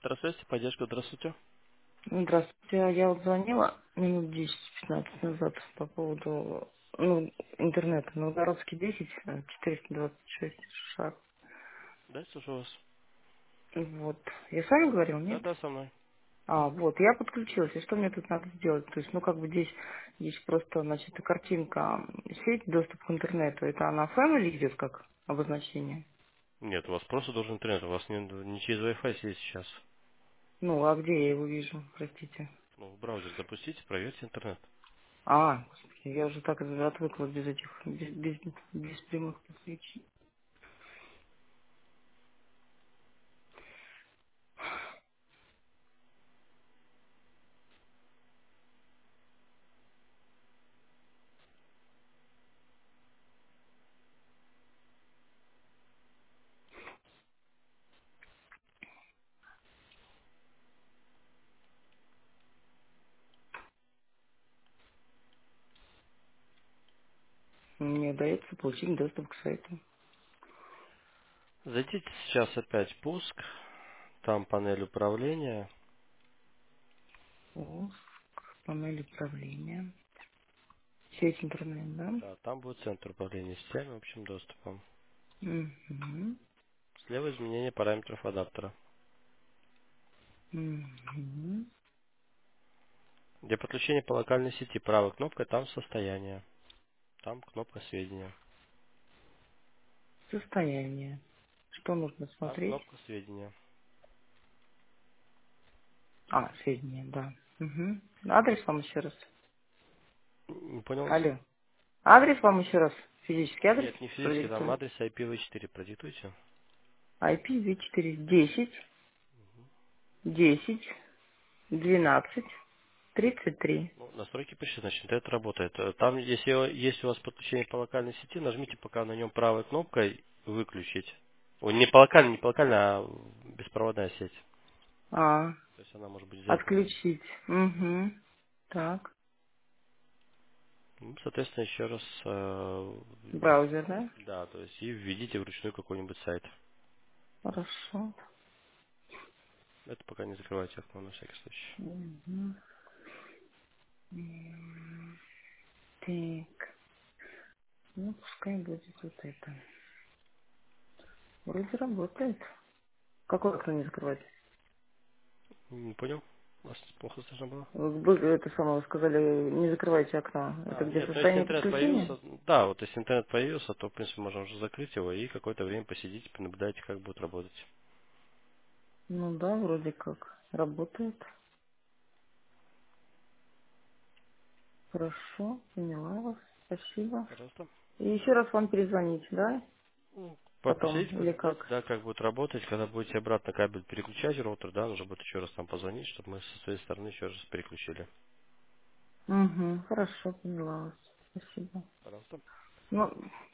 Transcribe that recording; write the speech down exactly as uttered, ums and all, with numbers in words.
Здравствуйте, поддержка, здравствуйте. Здравствуйте. А Я вот звонила минут десять-пятнадцать назад по поводу ну, интернета. Новгородский десять, э, четыреста двадцать шесть шаг. Да, слушаю вас. Вот. Я с вами говорил, Да, нет? да, со мной. А, вот, я подключилась. И что мне тут надо сделать? То есть, ну, как бы здесь, здесь просто, значит, картинка, сеть, доступ к интернету. Это она Family идет как обозначение? Нет, у вас просто должен интернет, у вас не, не через Wi-Fi сидит сейчас. Ну, а где я его вижу, простите? Ну, в браузер запустите, проверьте интернет. А, господи, я уже так отвыкла без этих, без, без, без прямых подключений. Мне дается получить доступ к сайту. Зайдите сейчас опять пуск, там панель управления, О, панель управления. Сеть интернет, да? да, там будет центр управления сетями общим доступом. Угу. Слева изменение параметров адаптера. Угу. Для подключения по локальной сети правой кнопкой там состояние, там кнопка сведения, Состояние. Что нужно там смотреть? кнопка сведения. А, сведения, да. Угу. Адрес вам еще раз. Не понял вас? Алло. Адрес вам еще раз. Физический адрес? Нет, не физически, там Электронный. адрес ай пи ви четыре продиктуйте. ай пи ви четыре десять десять двенадцать тридцать три. Ну, настройки пришли, значит, это работает. Э, Там, если есть у вас подключение по локальной сети, нажмите пока на нем правой кнопкой выключить. Ой, не по локальной, не по локальной, а беспроводная сеть. А, То есть она может быть замкнута. отключить. Угу. Так. Ну, соответственно, еще раз, э, Браузер, да? да, то есть и введите вручную какой-нибудь сайт. Хорошо. Это пока не закрывайте окно на всякий случай. Мгм. М, Так, ну пускай будет вот это. Вроде работает. Какое окно не закрывать? Не понял? Вас плохо слышно было? Вы вы это самое вы сказали, не закрывайте окно. Это А, где нет, ну если состояние интернет подключения? появился, да, вот если интернет появился, то, в принципе, можно уже закрыть его и какое-то время посидите, понаблюдайте, как будет работать. Ну да, вроде как работает. Хорошо, поняла вас. Спасибо. Пожалуйста. И еще раз вам перезвонить, да? Ну, по- Потом, посидите, или понаблюдайте, как? да, как будет работать, когда будете обратно кабель переключать, роутер, да, нужно будет еще раз там позвонить, чтобы мы со своей стороны еще раз переключили. Угу, хорошо, поняла вас. Спасибо. Пожалуйста. Ну,